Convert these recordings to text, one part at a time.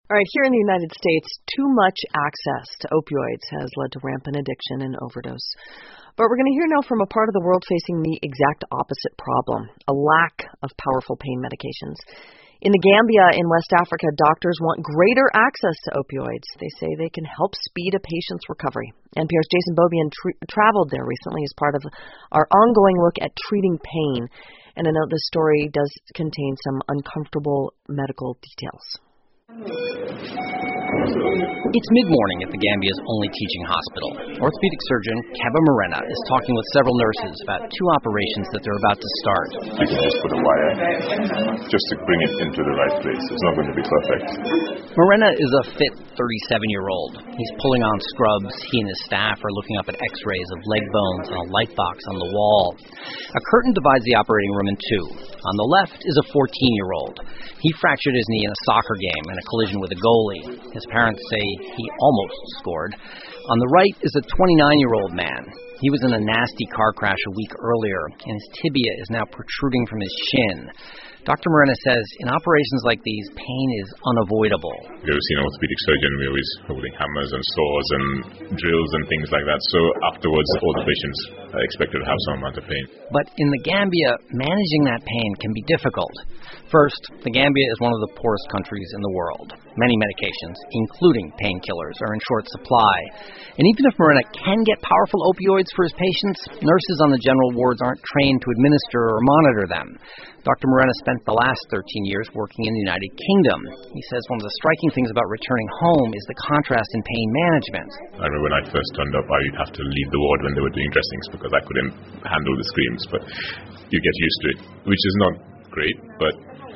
All right, here in the United States, too much access to opioids has led to rampant addiction and overdose. But we're going to hear now from a part of the world facing the exact opposite problem, a lack of powerful pain medications. In the Gambia in West Africa, doctors want greater access to opioids. They say they can help speed a patient's recovery. NPR's Jason Beaubien traveled there recently as part of our ongoing look at treating pain. And I know this story does contain some uncomfortable medical details. It's mid-morning at the Gambia's only teaching hospital. Orthopedic surgeon Keba Morena is talking with several nurses about two operations that they're about to start. You can just put a wire just to bring it into the right place. It's not going to be perfect. Morena is a fit 37-year-old. He's pulling on scrubs. He and his staff are looking up at x-rays of leg bones and a light box on the wall. A curtain divides the operating room in two. On the left is a 14-year-old. He fractured his knee in a soccer game in a collision with a goalie. His parents say he almost scored. On the right is a 29-year-old man. He was in a nasty car crash a week earlier, and his tibia is now protruding from his shin. Dr. Morena says in operations like these, pain is unavoidable. If you've seen an orthopedic surgeon, we're always holding hammers and saws and drills and things like that. So afterwards, all the patients are expected to have some amount of pain. But in the Gambia, managing that pain can be difficult. First, the Gambia is one of the poorest countries in the world. Many medications, including painkillers, are in short supply. And even if Morena can get powerful opioids for his patients, nurses on the general wards aren't trained to administer or monitor them. Dr. Morena spent the last 13 years working in the United Kingdom. He says one of the striking things about returning home is the contrast in pain management. I remember when I first turned up, I would have to leave the ward when they were doing dressings because I couldn't handle the screams. But you get used to it, which is not great, but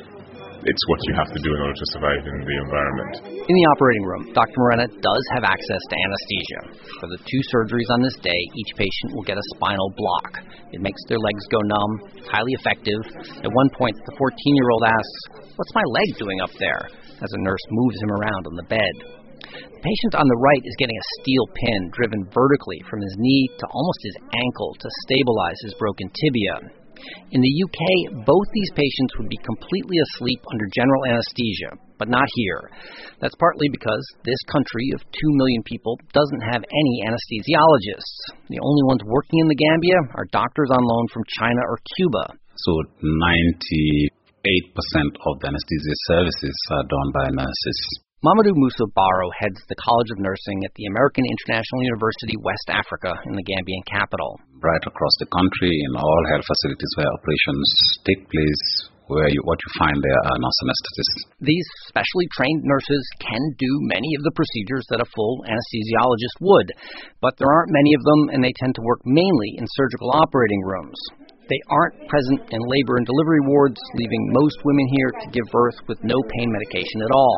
it's what you have to do in order to survive in the environment. In the operating room, Dr. Morena does have access to anesthesia. For the two surgeries on this day, each patient will get a spinal block. It makes their legs go numb. It's highly effective. At one point, the 14-year-old asks, "What's my leg doing up there?" as a nurse moves him around on the bed. The patient on the right is getting a steel pin driven vertically from his knee to almost his ankle to stabilize his broken tibia. In the UK, both these patients would be completely asleep under general anesthesia, but not here. That's partly because this country of 2 million people doesn't have any anesthesiologists. The only ones working in the Gambia are doctors on loan from China or Cuba. So 98% of the anesthesia services are done by nurses. Mamadou Moussa Baro heads the College of Nursing at the American International University, West Africa, in the Gambian capital. Right across the country, in all health facilities where operations take place, what you find there are nurse anesthetists. These specially trained nurses can do many of the procedures that a full anesthesiologist would, but there aren't many of them, and they tend to work mainly in surgical operating rooms. They aren't present in labor and delivery wards, leaving most women here to give birth with no pain medication at all.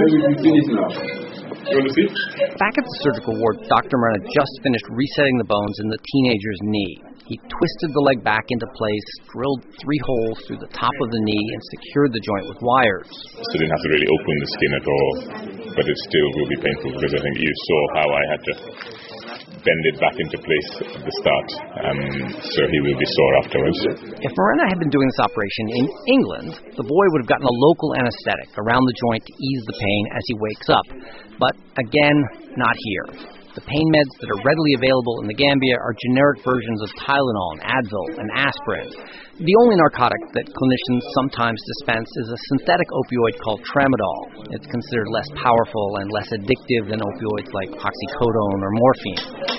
Back at the surgical ward, Dr. Morena just finished resetting the bones in the teenager's knee. He twisted the leg back into place, drilled 3 holes through the top of the knee, and secured the joint with wires. So didn't have to really open the skin at all, but it still will be painful because I think you saw how I had to bend it back into place at the start, so he will be sore afterwards. If Morena had been doing this operation in England, the boy would have gotten a local anesthetic around the joint to ease the pain as he wakes up. But again, not here. The pain meds that are readily available in the Gambia are generic versions of Tylenol and Advil and aspirin. The only narcotic that clinicians sometimes dispense is a synthetic opioid called tramadol. It's considered less powerful and less addictive than opioids like oxycodone or morphine.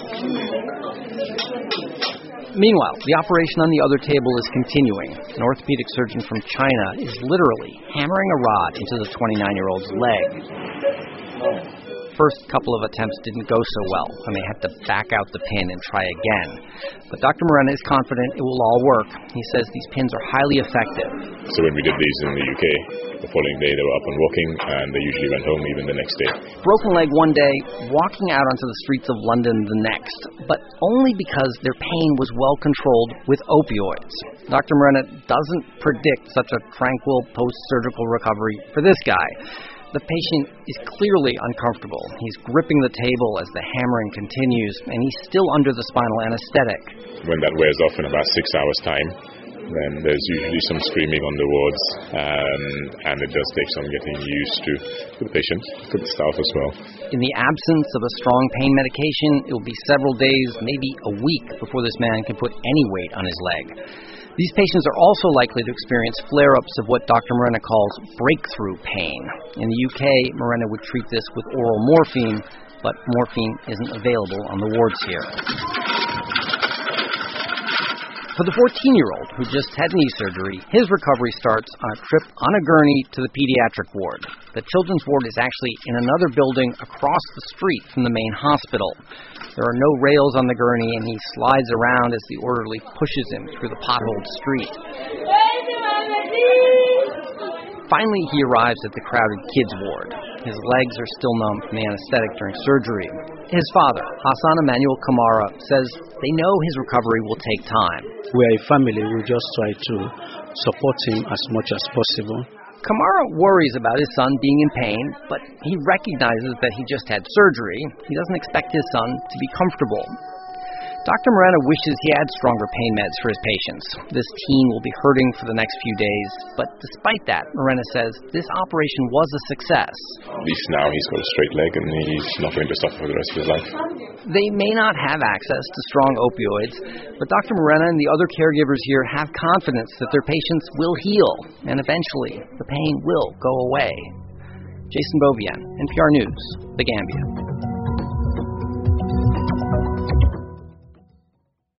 Meanwhile, the operation on the other table is continuing. An orthopedic surgeon from China is literally hammering a rod into the 29-year-old's leg. First couple of attempts didn't go so well, and they had to back out the pin and try again. But Dr. Morena is confident it will all work. He says these pins are highly effective. So when we did these in the UK, the following day they were up and walking, and they usually went home even the next day. Broken leg one day, walking out onto the streets of London the next, but only because their pain was well controlled with opioids. Dr. Morena doesn't predict such a tranquil post-surgical recovery for this guy. The patient is clearly uncomfortable. He's gripping the table as the hammering continues, and he's still under the spinal anesthetic. When that wears off in about 6 hours' time, then there's usually some screaming on the wards, and it does take some getting used to the patient, to the staff as well. In the absence of a strong pain medication, it will be several days, maybe a week, before this man can put any weight on his leg. These patients are also likely to experience flare-ups of what Dr. Morena calls breakthrough pain. In the UK, Morena would treat this with oral morphine, but morphine isn't available on the wards here. For the 14-year-old who just had knee surgery, his recovery starts on a trip on a gurney to the pediatric ward. The children's ward is actually in another building across the street from the main hospital. There are no rails on the gurney, and he slides around as the orderly pushes him through the potholed street. Finally, he arrives at the crowded kids' ward. His legs are still numb from the anesthetic during surgery. His father, Hassan Emmanuel Kamara, says they know his recovery will take time. We are a family. We just try to support him as much as possible. Kamara worries about his son being in pain, but he recognizes that he just had surgery. He doesn't expect his son to be comfortable. Dr. Morena wishes he had stronger pain meds for his patients. This teen will be hurting for the next few days, but despite that, Morena says this operation was a success. At least now he's got a straight leg and he's not going to suffer for the rest of his life. They may not have access to strong opioids, but Dr. Morena and the other caregivers here have confidence that their patients will heal, and eventually the pain will go away. Jason Beaubien, NPR News, The Gambia.